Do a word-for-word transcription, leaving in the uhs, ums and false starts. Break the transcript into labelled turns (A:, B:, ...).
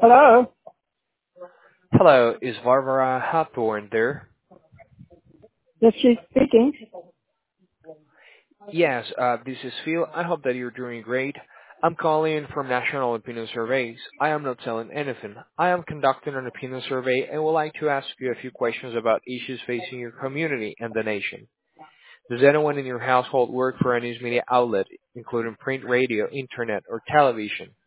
A: Hello?
B: Hello, is Barbara Hawthorne there?
A: Yes, she's speaking.
B: Yes, uh, this is Phil. I hope that you're doing great. I'm calling in from National Opinion Surveys. I am not selling anything. I am conducting an opinion survey and would like to ask you a few questions about issues facing your community and the nation. Does anyone in your household work for a news media outlet, including print, radio, internet, or television?